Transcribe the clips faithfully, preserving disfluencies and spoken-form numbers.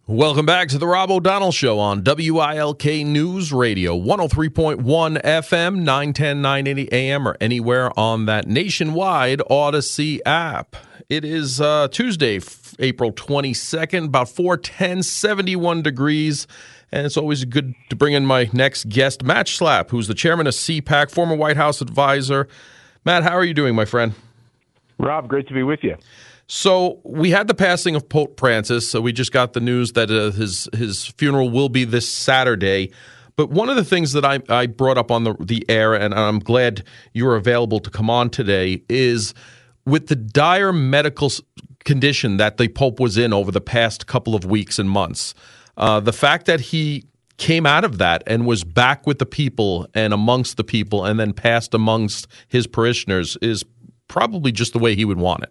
Welcome back to the Rob O'Donnell Show on W I L K News Radio, one oh three point one F M, nine ten, nine eighty A M, or anywhere on that nationwide Odyssey app. It is uh, Tuesday, April twenty-second, about four ten, seventy-one degrees. And it's always good to bring in my next guest, Matt Schlapp, who's the chairman of C PAC, former White House advisor. Matt, how are you doing, my friend? Rob, great to be with you. So we had the passing of Pope Francis, so we just got the news that uh, his his funeral will be this Saturday. But one of the things that I, I brought up on the, the air, and I'm glad you were available to come on today, is with the dire medical condition that the Pope was in over the past couple of weeks and months, uh, the fact that he came out of that and was back with the people and amongst the people and then passed amongst his parishioners is probably just the way he would want it.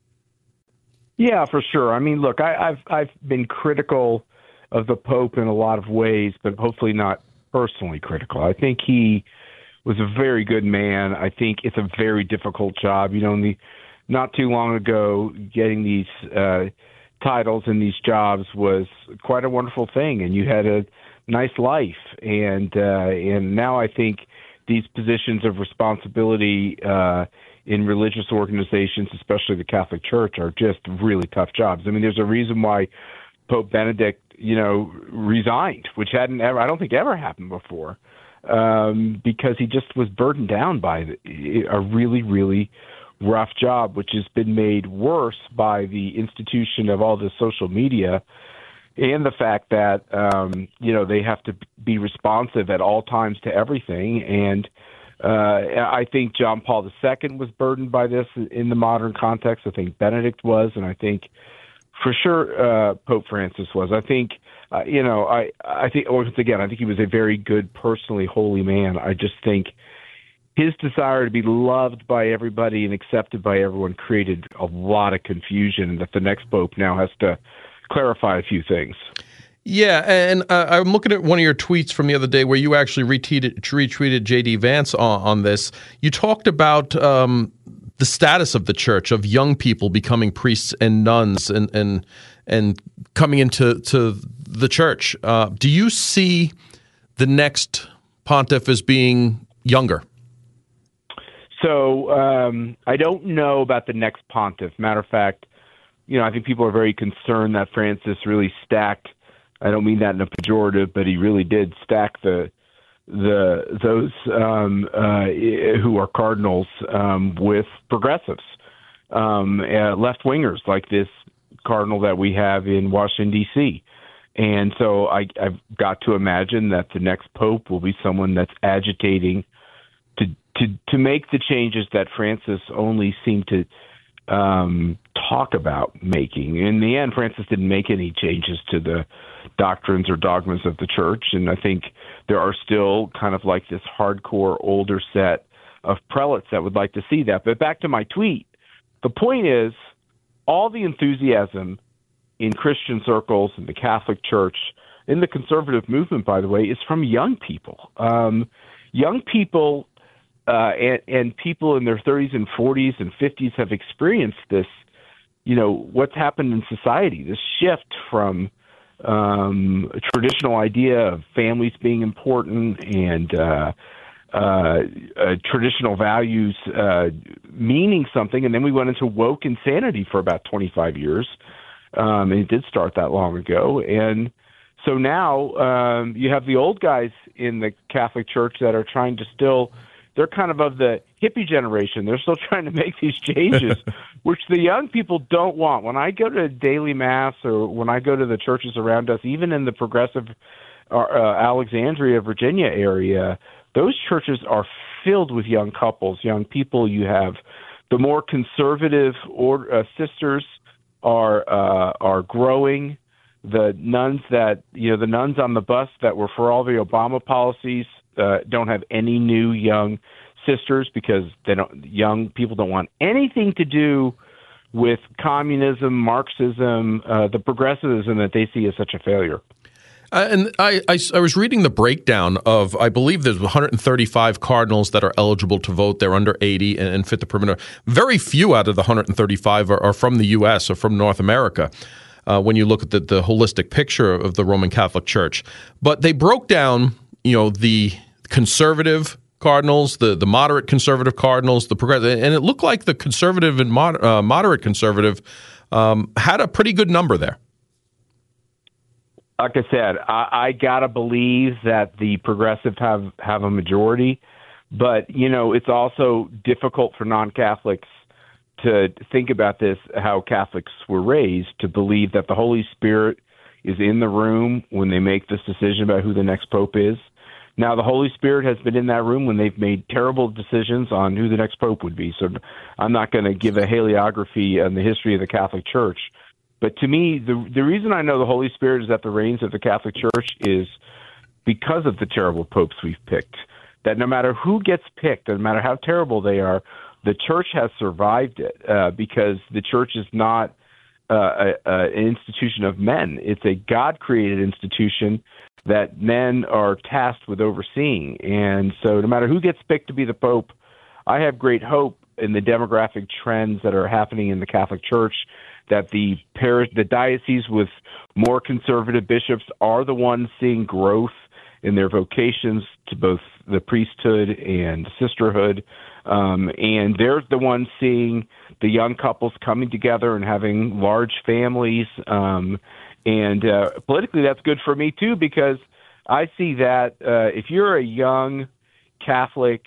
Yeah, for sure. I mean, look, I, I've I've been critical of the Pope in a lot of ways, but hopefully not personally critical. I think he was a very good man. I think it's a very difficult job. You know, in the, not too long ago, getting these uh, titles and these jobs was quite a wonderful thing, and you had a nice life. And uh, and now I think these positions of responsibility uh, in religious organizations, especially the Catholic Church, are just really tough jobs. I mean, there's a reason why Pope Benedict, you know, resigned, which hadn't ever, I don't think ever happened before, um, because he just was burdened down by a really, really rough job, which has been made worse by the institution of all this social media and the fact that, um, you know, they have to be responsive at all times to everything. And Uh, I think John Paul the Second was burdened by this in the modern context. I think Benedict was, and I think for sure uh, Pope Francis was. I think, uh, you know, I, I think, once again, I think he was a very good, personally holy man. I just think his desire to be loved by everybody and accepted by everyone created a lot of confusion, and that the next Pope now has to clarify a few things. Yeah, and uh, I'm looking at one of your tweets from the other day where you actually retweeted, retweeted J D Vance on, on this. You talked about um, the status of the church, of young people becoming priests and nuns and and and coming into to the church. Uh, do you see the next pontiff as being younger? So um, I don't know about the next pontiff. Matter of fact, you know, I think people are very concerned that Francis really stacked. I don't mean that in a pejorative, but he really did stack the the those um, uh, who are cardinals um, with progressives, um, uh, left wingers like this cardinal that we have in Washington D C. And so I, I've got to imagine that the next pope will be someone that's agitating to to to make the changes that Francis only seemed to um, talk about making. In the end, Francis didn't make any changes to the doctrines or dogmas of the church, and I think there are still kind of like this hardcore older set of prelates that would like to see that. But back to my tweet, the point is all the enthusiasm in Christian circles, in the Catholic Church, in the conservative movement, by the way, is from young people. Um, young people uh, and, and people in their thirties and forties and fifties have experienced this, you know, what's happened in society, this shift from um, a traditional idea of families being important and uh, uh, uh, traditional values uh, meaning something. And then we went into woke insanity for about twenty-five years. Um, and it did start that long ago. And so now um, you have the old guys in the Catholic Church that are trying to still, they're kind of of the hippie generation. They're still trying to make these changes, which the young people don't want. When I go to daily mass or when I go to the churches around us, even in the progressive uh, Alexandria, Virginia area, those churches are filled with young couples, young people. You have the more conservative or, uh, sisters are uh, are growing. The nuns that, you know, the nuns on the bus that were for all the Obama policies uh, don't have any new young sisters because they don't. Young people don't want anything to do with communism, Marxism, uh, the progressivism that they see as such a failure. Uh, and I, I, I was reading the breakdown of, I believe there's one hundred thirty-five cardinals that are eligible to vote. They're under eighty and, and fit the perimeter. Very few out of the one hundred thirty-five are, are from the U S or from North America. uh, when you look at the, the holistic picture of the Roman Catholic Church. But they broke down, you know, the conservative cardinals, the, the moderate conservative cardinals, the progressive, and it looked like the conservative and mod, uh, moderate conservative um, had a pretty good number there. Like I said, I, I gotta believe that the progressives have, have a majority, but you know it's also difficult for non-Catholics to think about this, how Catholics were raised, to believe that the Holy Spirit is in the room when they make this decision about who the next pope is. Now, the Holy Spirit has been in that room when they've made terrible decisions on who the next pope would be. So I'm not going to give a hagiography on the history of the Catholic Church. But to me, the the reason I know the Holy Spirit is at the reins of the Catholic Church is because of the terrible popes we've picked. That no matter who gets picked, no matter how terrible they are, the Church has survived it uh, because the Church is not uh, a, a, an institution of men. It's a God-created institution that men are tasked with overseeing. And so no matter who gets picked to be the Pope, I have great hope in the demographic trends that are happening in the Catholic Church, that the parish, the dioceses with more conservative bishops are the ones seeing growth in their vocations to both the priesthood and sisterhood. Um, and they're the ones seeing the young couples coming together and having large families. Um, and uh, politically, that's good for me, too, because I see that uh, if you're a young Catholic,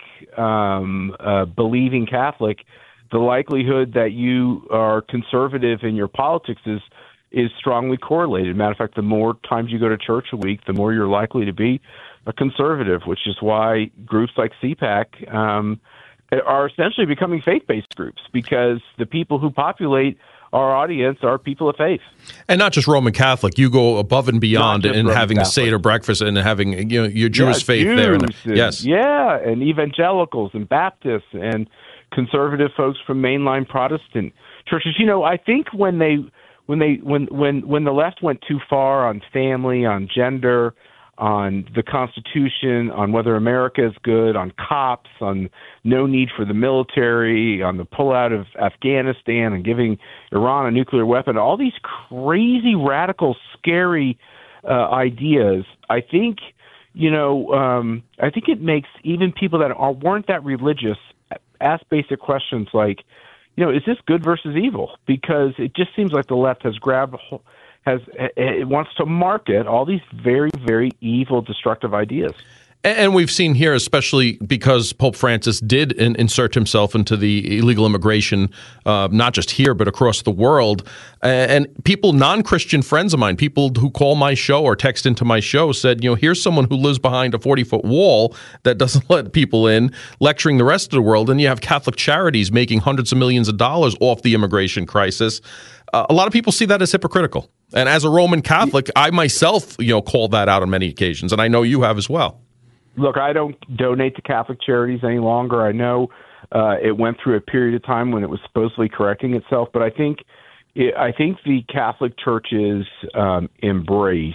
um, uh, believing Catholic, the likelihood that you are conservative in your politics is is strongly correlated. Matter of fact, the more times you go to church a week, the more you're likely to be a conservative, which is why groups like C PAC um, are essentially becoming faith-based groups, because the people who populate our audience are people of faith. And not just Roman Catholic. You go above and beyond in Roman having Catholic. a Seder breakfast and having, you know, your Jewish yeah, faith Jews there. And, yes. Yeah, and evangelicals and Baptists and conservative folks from mainline Protestant churches. You know, I think when they when they when when when the left went too far on family, on gender, on the Constitution, on whether America is good, on cops, on no need for the military, on the pullout of Afghanistan and giving Iran a nuclear weapon, all these crazy, radical, scary uh, ideas, I think, you know, um, I think it makes even people that are, weren't that religious ask basic questions like, you know, is this good versus evil? Because it just seems like the left has grabbed has it wants to market all these very, very evil, destructive ideas. And we've seen here, especially because Pope Francis did in, insert himself into the illegal immigration, uh, not just here, but across the world. And people, non-Christian friends of mine, people who call my show or text into my show said, you know, here's someone who lives behind a forty-foot wall that doesn't let people in, lecturing the rest of the world. And you have Catholic Charities making hundreds of millions of dollars off the immigration crisis. Uh, a lot of people see that as hypocritical. And as a Roman Catholic, I myself, you know, call that out on many occasions. And I know you have as well. Look, I don't donate to Catholic Charities any longer. I know uh, it went through a period of time when it was supposedly correcting itself, but I think it, I think the Catholic Church's um, embrace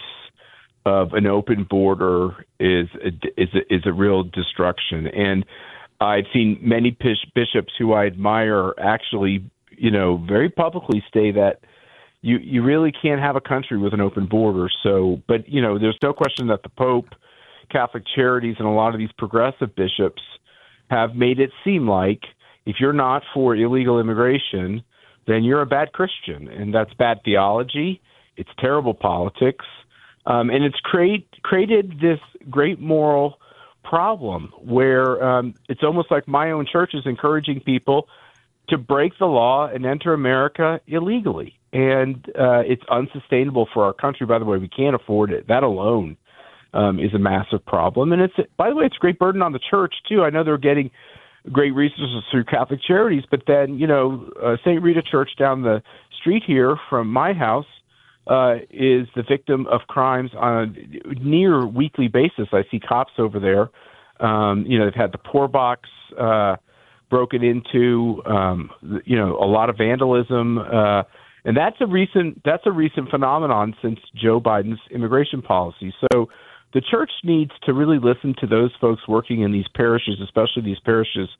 of an open border is a, is a, is a real destruction. And I've seen many bishops who I admire actually, you know, very publicly say that you you really can't have a country with an open border. So, but you know, there's no question that the Pope, Catholic Charities, and a lot of these progressive bishops have made it seem like if you're not for illegal immigration, then you're a bad Christian, and that's bad theology. It's terrible politics, um, and it's create, created this great moral problem where um, it's almost like my own church is encouraging people to break the law and enter America illegally, and uh, it's unsustainable for our country. By the way, we can't afford it. That alone Um, is a massive problem. And it's, by the way, it's a great burden on the church, too. I know they're getting great resources through Catholic Charities, but then, you know, uh, Saint Rita Church down the street here from my house uh, is the victim of crimes on a near weekly basis. I see cops over there. Um, you know, they've had the poor box uh, broken into, um, you know, a lot of vandalism. Uh, and that's a recent, that's a recent phenomenon since Joe Biden's immigration policy. So, the church needs to really listen to those folks working in these parishes, especially these parishes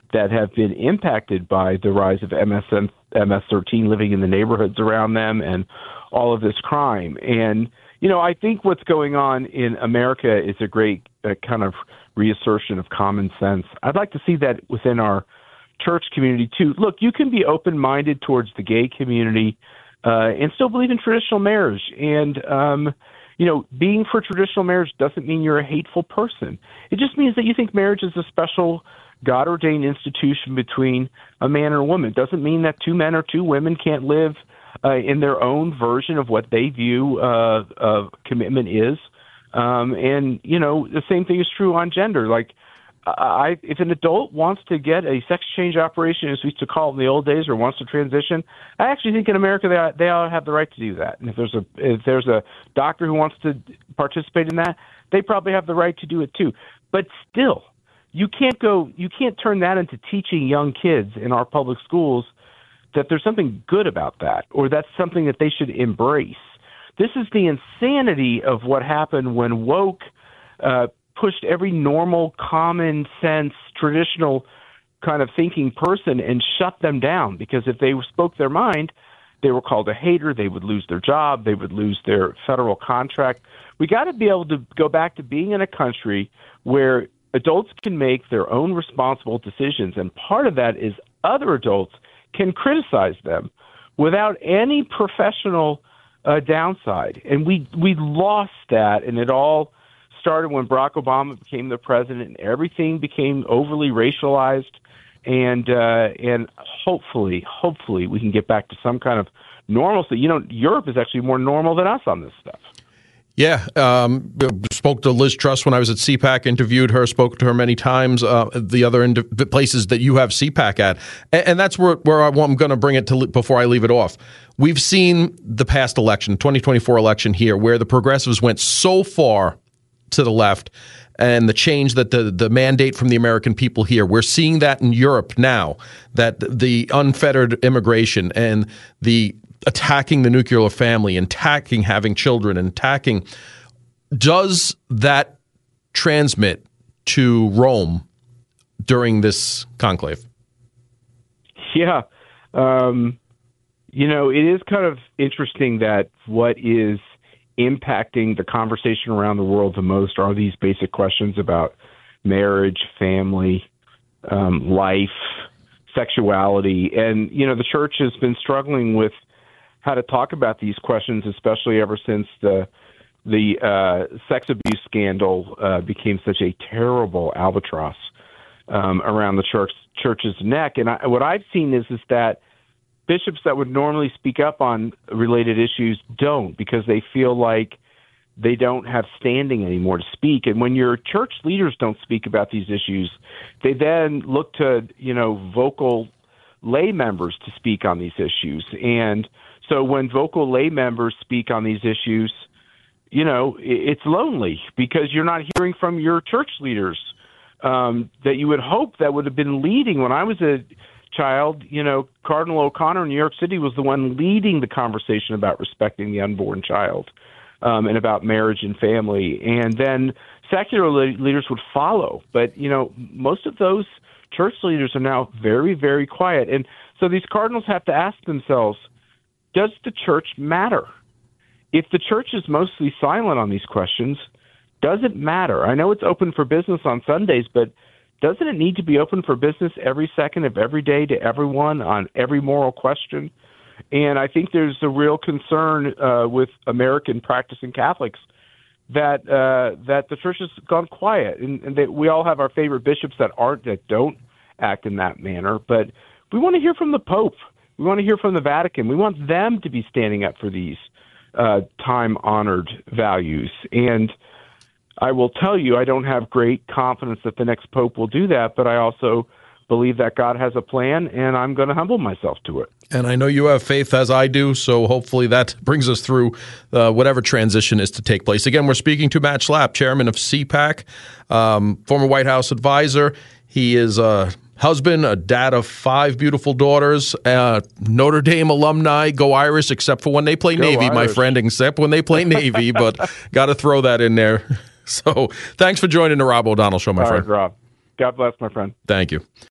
that have been impacted by the rise of M S thirteen living in the neighborhoods around them and all of this crime. And, you know, I think what's going on in America is a great uh, kind of reassertion of common sense. I'd like to see that within our church community, too. Look, you can be open-minded towards the gay community uh, and still believe in traditional marriage. And, um, you know, being for traditional marriage doesn't mean you're a hateful person. It just means that you think marriage is a special God-ordained institution between a man and a woman. It doesn't mean that two men or two women can't live uh, in their own version of what they view uh, uh, commitment is. Um, and, you know, the same thing is true on gender. Like, I, if an adult wants to get a sex change operation, as we used to call it in the old days, or wants to transition, I actually think in America they they all have the right to do that. And if there's a if there's a doctor who wants to participate in that, they probably have the right to do it too. But still, you can't go you can't turn that into teaching young kids in our public schools that there's something good about that, or that's something that they should embrace. This is the insanity of what happened when woke uh, pushed every normal, common sense, traditional kind of thinking person and shut them down, because if they spoke their mind, they were called a hater, they would lose their job, they would lose their federal contract. We got to be able to go back to being in a country where adults can make their own responsible decisions, and part of that is other adults can criticize them without any professional uh, downside. And we we lost that, and it all started when Barack Obama became the president, and everything became overly racialized. And uh, and hopefully, hopefully, we can get back to some kind of normalcy. You know, Europe is actually more normal than us on this stuff. Yeah, um, spoke to Liz Truss when I was at C PAC, interviewed her, spoke to her many times, uh, the other ind- the places that you have C PAC at. And, and that's where, where I, I'm going to bring it to before I leave it off. We've seen the past election, twenty twenty-four election here, where the progressives went so far to the left, and the change that the, the mandate from the American people here. We're seeing that in Europe now, that the unfettered immigration and the attacking the nuclear family, and attacking having children, and attacking. Does that transmit to Rome during this conclave? Yeah. Um, you know, it is kind of interesting that what is impacting the conversation around the world the most are these basic questions about marriage, family, um, life, sexuality. And, you know, the church has been struggling with how to talk about these questions, especially ever since the the uh, sex abuse scandal uh, became such a terrible albatross um, around the church church's neck. And I, what I've seen is is that bishops that would normally speak up on related issues don't, because they feel like they don't have standing anymore to speak. And when your church leaders don't speak about these issues, they then look to, you know, vocal lay members to speak on these issues. And so when vocal lay members speak on these issues, you know, it's lonely, because you're not hearing from your church leaders um, that you would hope that would have been leading. When I was a child, you know, Cardinal O'Connor in New York City was the one leading the conversation about respecting the unborn child um, and about marriage and family. And then secular leaders would follow. But, you know, most of those church leaders are now very, very quiet. And so these cardinals have to ask themselves, does the church matter? If the church is mostly silent on these questions, does it matter? I know it's open for business on Sundays, but doesn't it need to be open for business every second of every day to everyone on every moral question? And I think there's a real concern uh, with American practicing Catholics that uh, that the church has gone quiet, and, and that we all have our favorite bishops that aren't, that don't act in that manner. But we want to hear from the Pope. We want to hear from the Vatican. We want them to be standing up for these uh, time-honored values. And I will tell you, I don't have great confidence that the next Pope will do that, but I also believe that God has a plan, and I'm going to humble myself to it. And I know you have faith, as I do, so hopefully that brings us through uh, whatever transition is to take place. Again, we're speaking to Matt Schlapp, chairman of C PAC, um, former White House advisor. He is a husband, a dad of five beautiful daughters, uh, Notre Dame alumni. Go Irish, except for when they play Go Navy, Irish. my friend, except when they play Navy, but got to throw that in there. So thanks for joining the Rob O'Donnell Show, my All friend. right, Rob. God bless, my friend. Thank you.